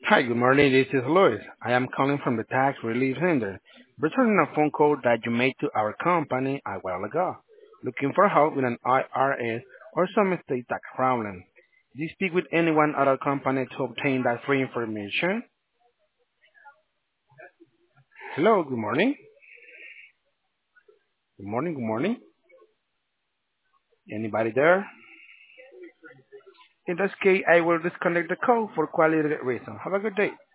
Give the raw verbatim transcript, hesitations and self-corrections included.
Hi, good morning. This is Luis. I am calling from the Tax Relief Center, returning a phone call that you made to our company a while ago, looking for help with an I R S or some estate tax problem. Did you speak with anyone at our company to obtain that free information? Hello, good morning. Good morning, good morning. Anybody there? In this case, I will disconnect the call for quality reasons. Have a good day.